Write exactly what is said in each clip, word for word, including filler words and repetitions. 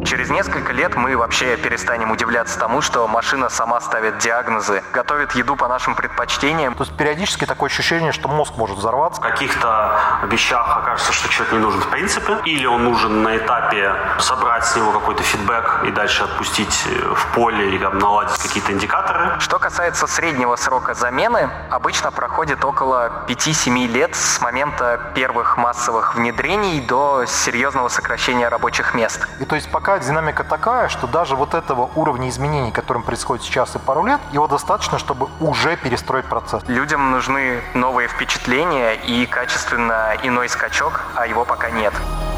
Через несколько лет мы вообще перестанем удивляться тому, что машина сама ставит диагнозы, готовит еду по нашим предпочтениям. То есть периодически такое ощущение, что мозг может взорваться. В каких-то вещах окажется, что человек не нужен в принципе, или он нужен на этапе собрать с него какой-то фидбэк и дальше отпустить в поле и там, наладить какие-то индикаторы. Что касается среднего срока замены, обычно проходит около пяти-семи лет с момента первых массовых внедрений до серьезного сокращения рабочих мест. И то есть пока динамика такая, что даже вот этого уровня изменений, которым происходит сейчас и пару лет, его достаточно, чтобы уже перестроить процесс. Людям нужны новые впечатления и качественно иной скачок, а его пока нет.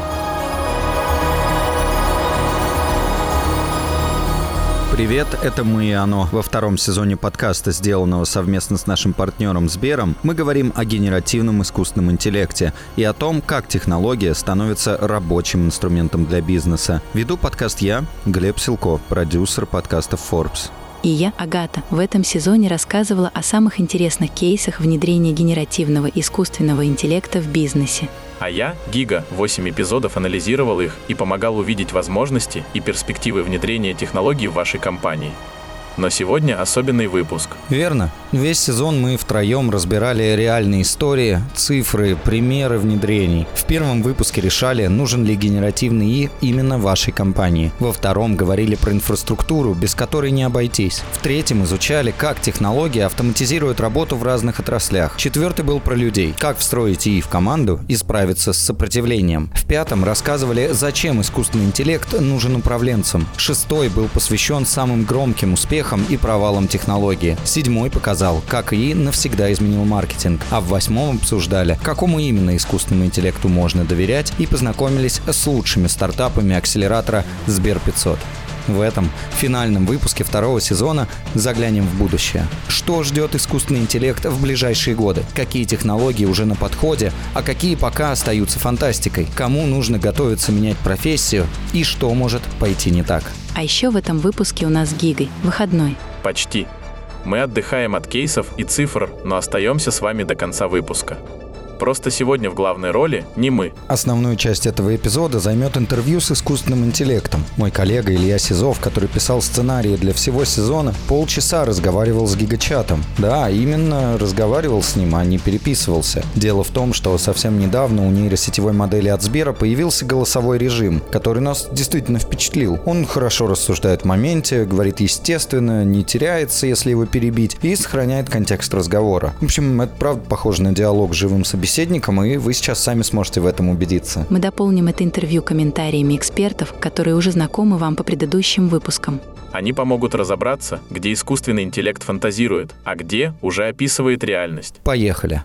Привет, это «Мы и оно». Во втором сезоне подкаста, сделанного совместно с нашим партнером Сбером, мы говорим о генеративном искусственном интеллекте и о том, как технология становится рабочим инструментом для бизнеса. Веду подкаст я, Глеб Силко, продюсер подкастов Forbes. И я, Агата, в этом сезоне рассказывала о самых интересных кейсах внедрения генеративного искусственного интеллекта в бизнесе. А я, Гига, восемь эпизодов анализировал их и помогал увидеть возможности и перспективы внедрения технологий в вашей компании. Но сегодня особенный выпуск. Верно. Весь сезон мы втроем разбирали реальные истории, цифры, примеры внедрений. В первом выпуске решали, нужен ли генеративный ИИ именно вашей компании. Во втором говорили про инфраструктуру, без которой не обойтись. В третьем изучали, как технологии автоматизируют работу в разных отраслях. Четвертый был про людей, как встроить ИИ в команду и справиться с сопротивлением. В пятом рассказывали, зачем искусственный интеллект нужен управленцам. Шестой был посвящен самым громким успехам и провалом технологии. Седьмой показал, как ИИ навсегда изменил маркетинг. А в восьмом обсуждали, какому именно искусственному интеллекту можно доверять, и познакомились с лучшими стартапами акселератора Сбер пятьсот. В этом финальном выпуске второго сезона заглянем в будущее. Что ждет искусственный интеллект в ближайшие годы? Какие технологии уже на подходе, а какие пока остаются фантастикой? Кому нужно готовиться менять профессию и что может пойти не так? А еще в этом выпуске у нас с Гигой выходной. Почти. Мы отдыхаем от кейсов и цифр, но остаемся с вами до конца выпуска. Просто сегодня в главной роли не мы. Основную часть этого эпизода займет интервью с искусственным интеллектом. Мой коллега Илья Сизов, который писал сценарии для всего сезона, полчаса разговаривал с гигачатом. Да, именно разговаривал с ним, а не переписывался. Дело в том, что совсем недавно у нейросетевой модели от Сбера появился голосовой режим, который нас действительно впечатлил. Он хорошо рассуждает в моменте, говорит естественно, не теряется, если его перебить, и сохраняет контекст разговора. В общем, это правда похоже на диалог с живым собеседником, и вы сейчас сами сможете в этом убедиться. Мы дополним это интервью комментариями экспертов, которые уже знакомы вам по предыдущим выпускам. Они помогут разобраться, где искусственный интеллект фантазирует, а где уже описывает реальность. Поехали.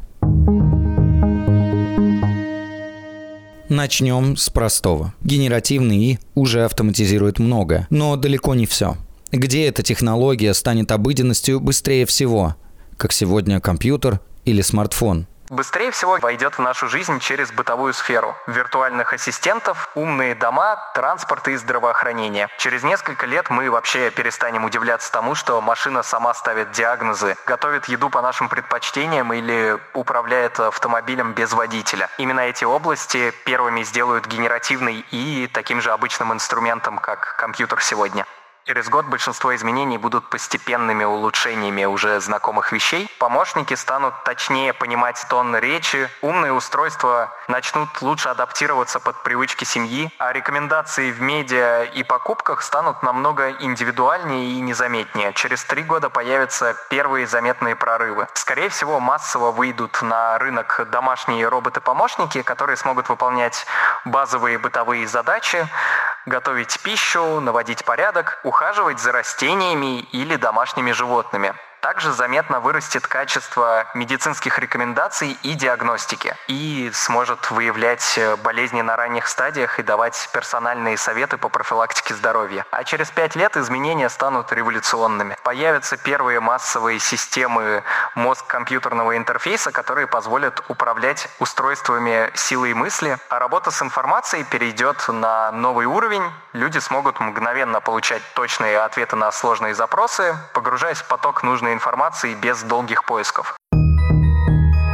Начнем с простого. Генеративный ИИ уже автоматизирует многое, но далеко не все. Где эта технология станет обыденностью быстрее всего? Как сегодня компьютер или смартфон? Быстрее всего войдет в нашу жизнь через бытовую сферу. Виртуальных ассистентов, умные дома, транспорт и здравоохранение. Через несколько лет мы вообще перестанем удивляться тому, что машина сама ставит диагнозы, готовит еду по нашим предпочтениям или управляет автомобилем без водителя. Именно эти области первыми сделают генеративный ИИ таким же обычным инструментом, как компьютер сегодня. Через год большинство изменений будут постепенными улучшениями уже знакомых вещей. Помощники станут точнее понимать тон речи, умные устройства начнут лучше адаптироваться под привычки семьи, а рекомендации в медиа и покупках станут намного индивидуальнее и незаметнее. Через три года появятся первые заметные прорывы. Скорее всего, массово выйдут на рынок домашние роботы-помощники, которые смогут выполнять базовые бытовые задачи, готовить пищу, наводить порядок, ухаживать за растениями или домашними животными. Также заметно вырастет качество медицинских рекомендаций и диагностики и сможет выявлять болезни на ранних стадиях и давать персональные советы по профилактике здоровья. А через пять лет изменения станут революционными. Появятся первые массовые системы мозг-компьютерного интерфейса, которые позволят управлять устройствами силой мысли, а работа с информацией перейдет на новый уровень. Люди смогут мгновенно получать точные ответы на сложные запросы, погружаясь в поток нужной информации без долгих поисков.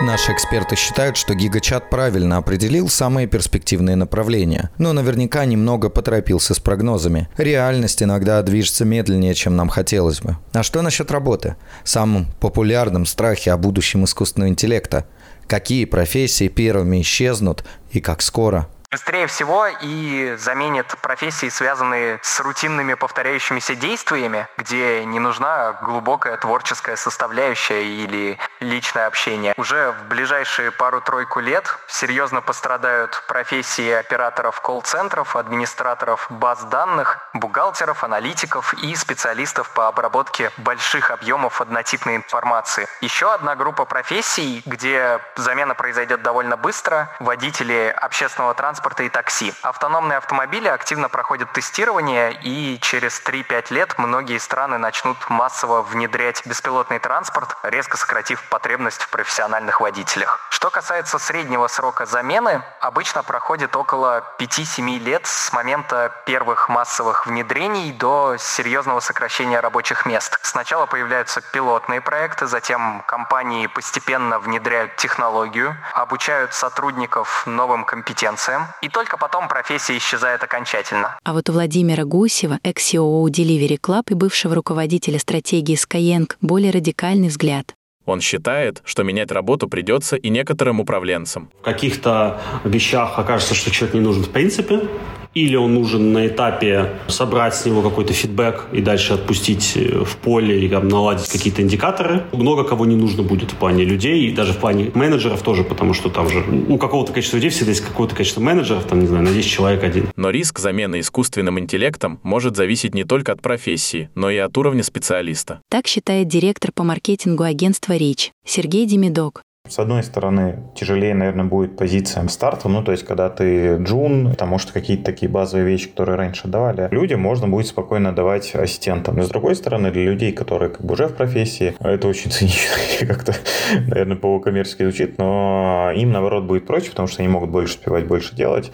Наши эксперты считают, что GigaChat правильно определил самые перспективные направления, но наверняка немного поторопился с прогнозами. Реальность иногда движется медленнее, чем нам хотелось бы. А что насчет работы? Самым популярным страхе о будущем искусственного интеллекта. Какие профессии первыми исчезнут и как скоро? Быстрее всего и заменит профессии, связанные с рутинными повторяющимися действиями, где не нужна глубокая творческая составляющая или личное общение. Уже в ближайшие пару-тройку лет серьезно пострадают профессии операторов колл-центров, администраторов баз данных, бухгалтеров, аналитиков и специалистов по обработке больших объемов однотипной информации. Еще одна группа профессий, где замена произойдет довольно быстро – водители общественного транспорта и такси. Автономные автомобили активно проходят тестирование, и через три-пять лет многие страны начнут массово внедрять беспилотный транспорт, резко сократив потребность в профессиональных водителях. Что касается среднего срока замены, обычно проходит около пяти-семи лет с момента первых массовых внедрений до серьезного сокращения рабочих мест. Сначала появляются пилотные проекты, затем компании постепенно внедряют технологию, обучают сотрудников новым компетенциям, и только потом профессия исчезает окончательно. А вот у Владимира Гусева, экс-си и о Delivery Club и бывшего руководителя стратегии Skyeng, более радикальный взгляд. Он считает, что менять работу придется и некоторым управленцам. В каких-то вещах окажется, что человек не нужен в принципе, или он нужен на этапе собрать с него какой-то фидбэк и дальше отпустить в поле и там, наладить какие-то индикаторы. Много кого не нужно будет в плане людей, и даже в плане менеджеров тоже, потому что там же у какого-то количества людей всегда есть какое-то количество менеджеров, там, не знаю, на десять человек один. Но риск замены искусственным интеллектом может зависеть не только от профессии, но и от уровня специалиста. Так считает директор по маркетингу агентства Рич Сергей Демидок. С одной стороны, тяжелее, наверное, будет позициям старта, ну, то есть, когда ты джун, потому что какие-то такие базовые вещи, которые раньше давали людям, можно будет спокойно давать ассистентам. Но, с другой стороны, для людей, которые как бы уже в профессии, это очень цинично как-то, наверное, по-коммерчески звучит, но им, наоборот, будет проще, потому что они могут больше успевать, больше делать.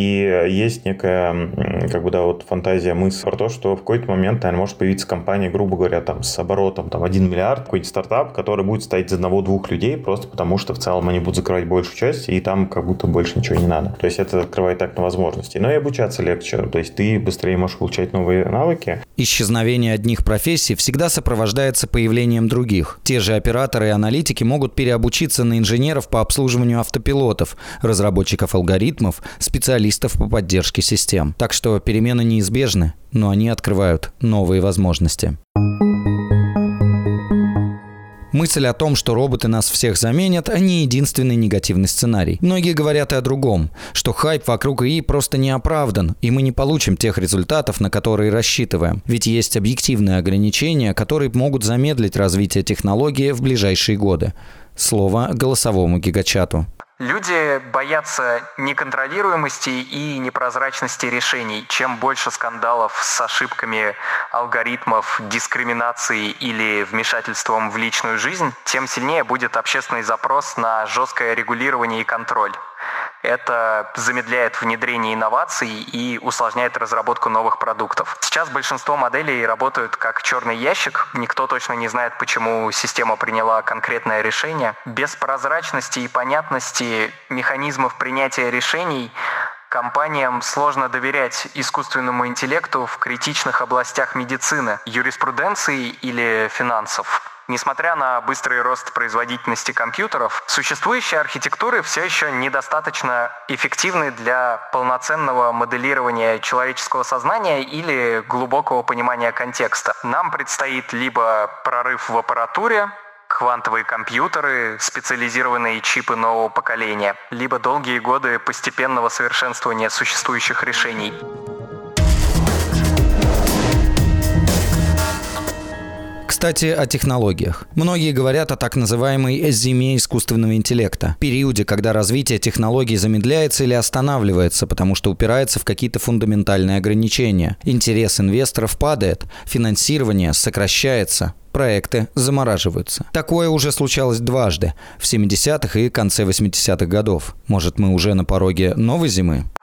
И есть некая, как бы, да, вот фантазия, мысль про то, что в какой-то момент, наверное, может появиться компания, грубо говоря, там, с оборотом там, один миллиард, какой-нибудь стартап, который будет стоять из одного-двух людей, просто потому что в целом они будут закрывать большую часть, и там как будто больше ничего не надо. То есть это открывает так на возможности. Но и обучаться легче. То есть ты быстрее можешь получать новые навыки. Исчезновение одних профессий всегда сопровождается появлением других. Те же операторы и аналитики могут переобучиться на инженеров по обслуживанию автопилотов, разработчиков алгоритмов, специалистов по поддержке систем. Так что перемены неизбежны, но они открывают новые возможности. Мысль о том, что роботы нас всех заменят, не единственный негативный сценарий. Многие говорят и о другом, что хайп вокруг ИИ просто не оправдан, и мы не получим тех результатов, на которые рассчитываем. Ведь есть объективные ограничения, которые могут замедлить развитие технологии в ближайшие годы. Слово голосовому гигачату. Люди боятся неконтролируемости и непрозрачности решений. Чем больше скандалов с ошибками алгоритмов, дискриминацией или вмешательством в личную жизнь, тем сильнее будет общественный запрос на жесткое регулирование и контроль. Это замедляет внедрение инноваций и усложняет разработку новых продуктов. Сейчас большинство моделей работают как черный ящик. Никто точно не знает, почему система приняла конкретное решение. Без прозрачности и понятности механизмов принятия решений компаниям сложно доверять искусственному интеллекту в критичных областях медицины, юриспруденции или финансов. Несмотря на быстрый рост производительности компьютеров, существующие архитектуры все еще недостаточно эффективны для полноценного моделирования человеческого сознания или глубокого понимания контекста. Нам предстоит либо прорыв в аппаратуре, квантовые компьютеры, специализированные чипы нового поколения, либо долгие годы постепенного совершенствования существующих решений. Кстати, о технологиях. Многие говорят о так называемой «зиме искусственного интеллекта», периоде, когда развитие технологий замедляется или останавливается, потому что упирается в какие-то фундаментальные ограничения. Интерес инвесторов падает, финансирование сокращается, проекты замораживаются. Такое уже случалось дважды – в семидесятых и конце восьмидесятых годов. Может, мы уже на пороге новой зимы?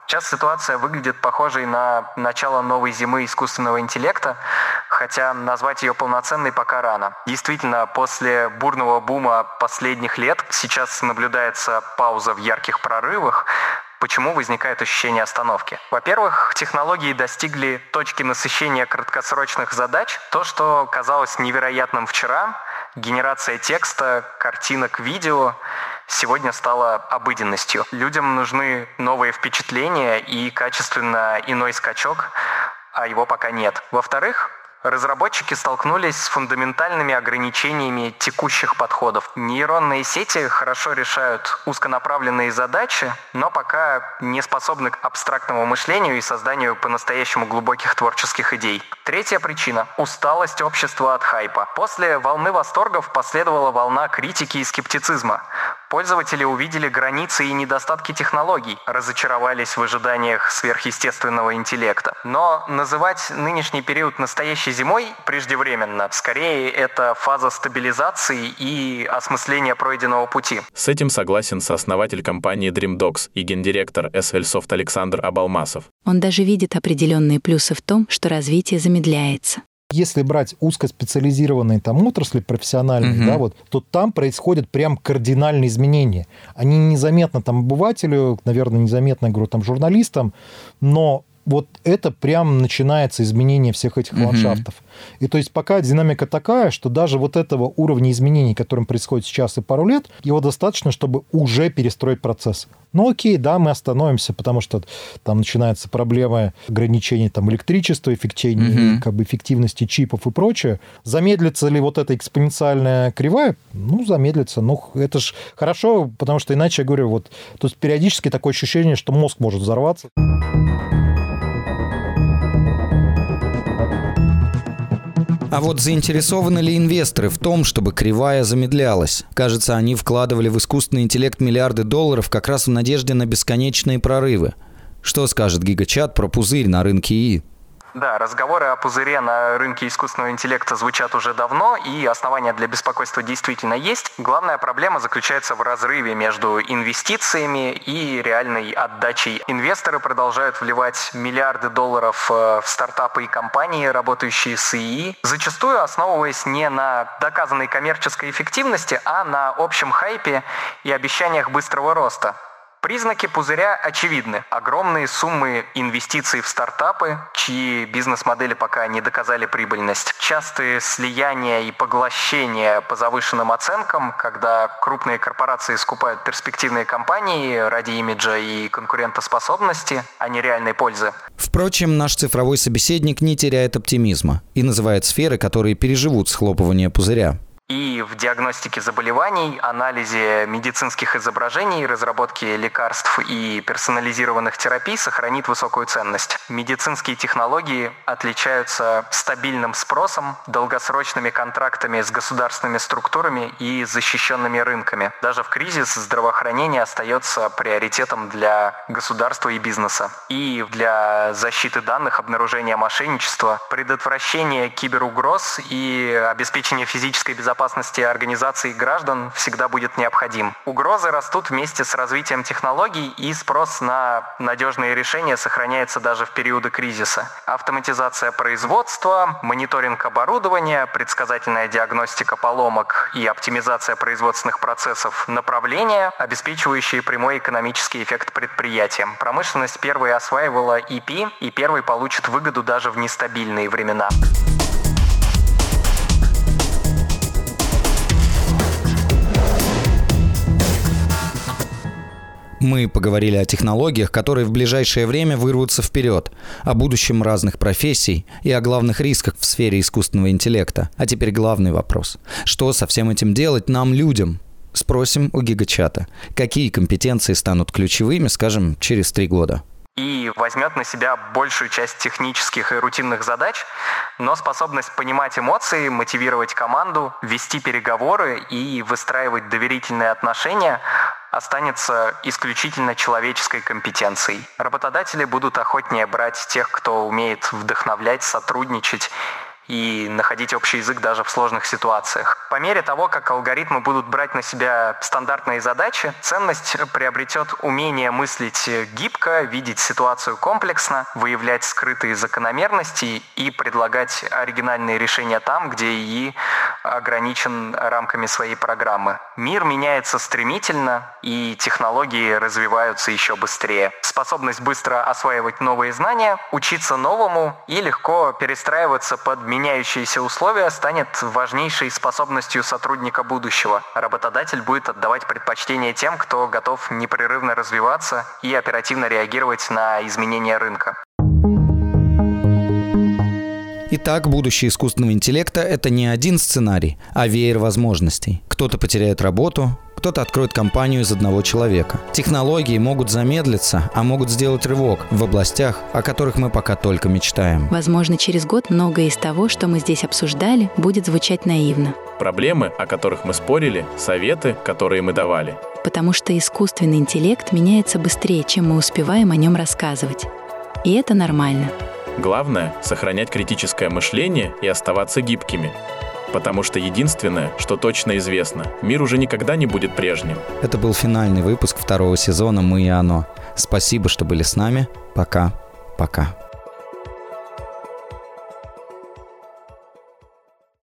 Сейчас ситуация выглядит похожей на начало новой зимы искусственного интеллекта, хотя назвать ее полноценной пока рано. Действительно, после бурного бума последних лет сейчас наблюдается пауза в ярких прорывах. Почему возникает ощущение остановки? Во-первых, технологии достигли точки насыщения краткосрочных задач. То, что казалось невероятным вчера, генерация текста, картинок, видео, сегодня стало обыденностью. Людям нужны новые впечатления и качественно иной скачок, а его пока нет. Во-вторых, разработчики столкнулись с фундаментальными ограничениями текущих подходов. Нейронные сети хорошо решают узконаправленные задачи, но пока не способны к абстрактному мышлению и созданию по-настоящему глубоких творческих идей. Третья причина – усталость общества от хайпа. После волны восторгов последовала волна критики и скептицизма. Пользователи увидели границы и недостатки технологий, разочаровались в ожиданиях сверхъестественного интеллекта. Но называть нынешний период настоящей зимой преждевременно. Скорее, это фаза стабилизации и осмысления пройденного пути. С этим согласен сооснователь компании DreamDogs и гендиректор эс эл Soft Александр Абалмасов. Он даже видит определенные плюсы в том, что развитие замедляется. Если брать узкоспециализированные там отрасли профессиональные, угу. да, вот, то там происходят прям кардинальные изменения. Они незаметны там обывателю, наверное, незаметно, я говорю, там журналистам, но вот это прям начинается изменение всех этих mm-hmm. ландшафтов. И то есть пока динамика такая, что даже вот этого уровня изменений, которым происходит сейчас и пару лет, его достаточно, чтобы уже перестроить процесс. Ну окей, да, мы остановимся, потому что там начинаются проблемы ограничений там, электричества, эффективности, mm-hmm. как бы, эффективности чипов и прочее. Замедлится ли вот эта экспоненциальная кривая? Ну, замедлится. Ну, это ж хорошо, потому что иначе, я говорю, вот, то есть периодически такое ощущение, что мозг может взорваться. А вот заинтересованы ли инвесторы в том, чтобы кривая замедлялась? Кажется, они вкладывали в искусственный интеллект миллиарды долларов как раз в надежде на бесконечные прорывы. Что скажет Гигачат про пузырь на рынке ИИ? Да, разговоры о пузыре на рынке искусственного интеллекта звучат уже давно, и основания для беспокойства действительно есть. Главная проблема заключается в разрыве между инвестициями и реальной отдачей. Инвесторы продолжают вливать миллиарды долларов в стартапы и компании, работающие с ИИ, зачастую основываясь не на доказанной коммерческой эффективности, а на общем хайпе и обещаниях быстрого роста. Признаки пузыря очевидны. Огромные суммы инвестиций в стартапы, чьи бизнес-модели пока не доказали прибыльность. Частые слияния и поглощения по завышенным оценкам, когда крупные корпорации скупают перспективные компании ради имиджа и конкурентоспособности, а не реальной пользы. Впрочем, наш цифровой собеседник не теряет оптимизма и называет сферы, которые переживут схлопывание пузыря. И в диагностике заболеваний, анализе медицинских изображений, разработке лекарств и персонализированных терапий сохранит высокую ценность. Медицинские технологии отличаются стабильным спросом, долгосрочными контрактами с государственными структурами и защищенными рынками. Даже в кризис здравоохранение остается приоритетом для государства и бизнеса. И для защиты данных, обнаружения мошенничества, предотвращения киберугроз и обеспечения физической безопасности безопасности организаций и граждан всегда будет необходим. Угрозы растут вместе с развитием технологий, и спрос на надежные решения сохраняется даже в периоды кризиса. Автоматизация производства, мониторинг оборудования, предсказательная диагностика поломок и оптимизация производственных процессов – направления, обеспечивающие прямой экономический эффект предприятиям. Промышленность первой осваивала и пи, и первой получит выгоду даже в нестабильные времена. Мы поговорили о технологиях, которые в ближайшее время вырвутся вперед, о будущем разных профессий и о главных рисках в сфере искусственного интеллекта. А теперь главный вопрос. Что со всем этим делать нам, людям? Спросим у Гигачата. Какие компетенции станут ключевыми, скажем, через три года? И возьмет на себя большую часть технических и рутинных задач, но способность понимать эмоции, мотивировать команду, вести переговоры и выстраивать доверительные отношения останется исключительно человеческой компетенцией. Работодатели будут охотнее брать тех, кто умеет вдохновлять, сотрудничать и находить общий язык даже в сложных ситуациях. По мере того, как алгоритмы будут брать на себя стандартные задачи, ценность приобретет умение мыслить гибко, видеть ситуацию комплексно, выявлять скрытые закономерности и предлагать оригинальные решения там, где ИИ ограничен рамками своей программы. Мир меняется стремительно, и технологии развиваются еще быстрее. Способность быстро осваивать новые знания, учиться новому и легко перестраиваться под меняющиеся условия станет важнейшей способностью сотрудника будущего. Работодатель будет отдавать предпочтение тем, кто готов непрерывно развиваться и оперативно реагировать на изменения рынка. Итак, будущее искусственного интеллекта – это не один сценарий, а веер возможностей. Кто-то потеряет работу, кто-то откроет компанию из одного человека. Технологии могут замедлиться, а могут сделать рывок в областях, о которых мы пока только мечтаем. Возможно, через год многое из того, что мы здесь обсуждали, будет звучать наивно. Проблемы, о которых мы спорили, советы, которые мы давали. Потому что искусственный интеллект меняется быстрее, чем мы успеваем о нем рассказывать. И это нормально. Главное – сохранять критическое мышление и оставаться гибкими. Потому что единственное, что точно известно, мир уже никогда не будет прежним. Это был финальный выпуск второго сезона «Мы и оно». Спасибо, что были с нами. Пока. Пока.